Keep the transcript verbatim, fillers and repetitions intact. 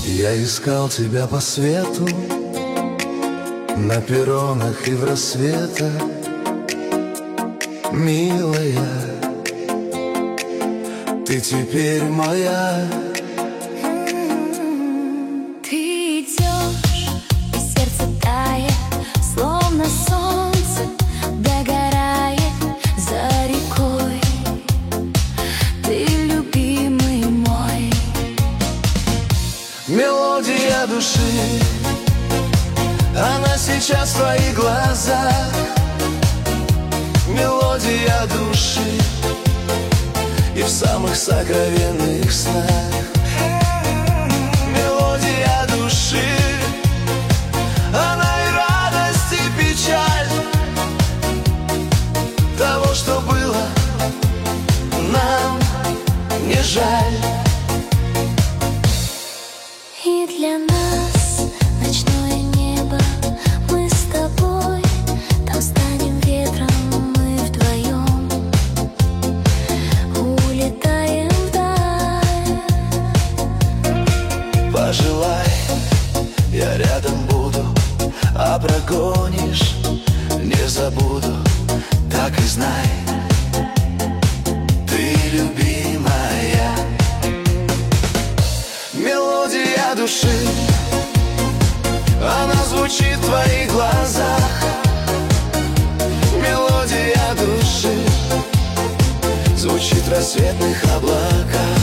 Я искал тебя по свету, на перронах и в рассветах, милая, ты теперь моя. Ты идешь, и сердце тает, словно солнце догорает за рекой. Ты любимый мой. Мелодия души, она сейчас в твоих глазах. Мелодия души и в самых сокровенных снах. Мелодия души, она и радость, и печаль того, что было, нам не жаль. И для нас ночное небо, мы с тобой там станем ветром, мы вдвоем улетаем вдаль. Пожелай, я рядом буду, а прогонишь, не забуду. Так и знай, ты любимая. Мелодия души, она звучит в твоих глазах. Мелодия души звучит в рассветных облаках.